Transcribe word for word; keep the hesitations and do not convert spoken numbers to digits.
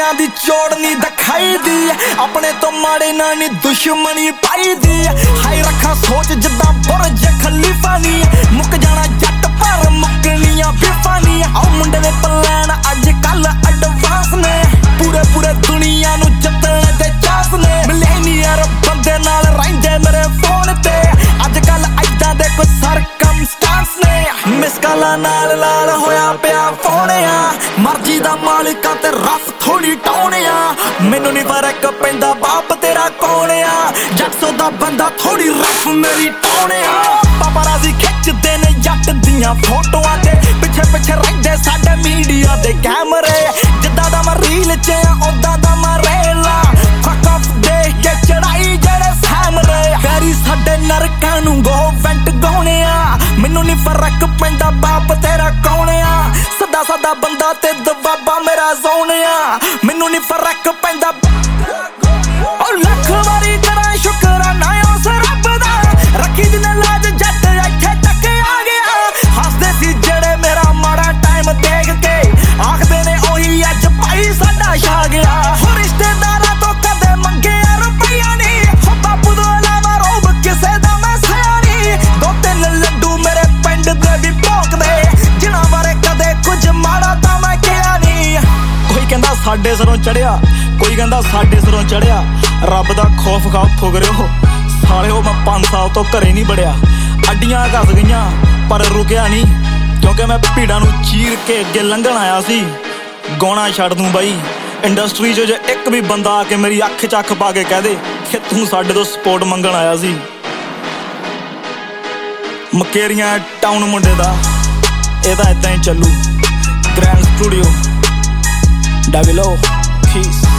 दुनिया दी चोड़ नहीं दिखाई दी, अपने तो माड़े ना नी दुश्मनी पाई दी। हाई रखा सोच जिदा बुर्ज खलीफा नी, मुक जाना जट पर मुकनियां बिफा नी। आओ मुंडे दे प्लान अज कल एडवांस ने, पूरे पूरे दुनिया नू जितने दे चांस ने। मिलेनियर बंदे नाल रहिंदे मेरे फोन ते, अज कल ऐदां दे कोई सरकमस्टांस ने। मिस काला नाल लाल होया पिया फोन आ, मर्जी दा मालिका ते रफ थोड़ी टाउन आ। मैनू नी फर्क पैंदा बाप तेरा कौन आ, जट्सो दा बंदा थोड़ी रफ मेरी टाउन आ। पापाराजी खिचदे ने जट दियां फोटोआं ते, पिछे पिछे रहिंदे साडे मीडिया दे कैमरे। जिद्दां दा मैं रील च आ उदां दा मैं रेला, फक ऑफ देख के चढ़ाई जेड़े सैमरे। गैरी साडे नरकां नू गोवेंट गौणे आ, मैनू नी फर्क पैंदा बाप तेरा कौन आ। सदा सदा बंदा ते दबाबा मेरा जोन आ, मैनू नी फर्क पैंदा। ओ लख वारी करा शुकराना उस रब दा, रखी जिने लाज जट इत्थे तक आ गया। हसदे सी जेड़े मेरा माड़ा टाइम देख के, आखदे ने ओही अज भाई साडा छा गया। हो रिश्तेदारां तो कदे मंगे रुपया नी, हो बापू तो इलावा रोब किसे दा मैं सया नी। दो तीन लड्डू मेरे पिंड दे भी भोंकदे, जिन्हां बारे कदे कुछ माड़ा तां मैं किहा नी। कोई कहंदा साडे सिरों चढ़िया, कोई कहंदा साडे सिरों चढ़िया। रब दा खौफ खाओ ठुकरिओ साले, हो मैं पांच साल तो घरे नहीं बड़िया। अड्डियां घस गईयां पर रुकिया नहीं, क्योंकि मैं भीड़ां नू चीर के अगे लंघण आया सी। गाउणा छड्ड दूं बई, इंडस्ट्री च जे एक भी बंदा आके मेरी अख च अख पा के कह दे कि तू साडे तो सपोर्ट मंगण आया सी। मकेरियां टाउन मुंडे दा ਇਹ ਤਾਂ ਇਦਾਂ ਹੀ ਚੱਲੂ। Grand studio ਡੈਵਿਲੋ ਖੀਸ।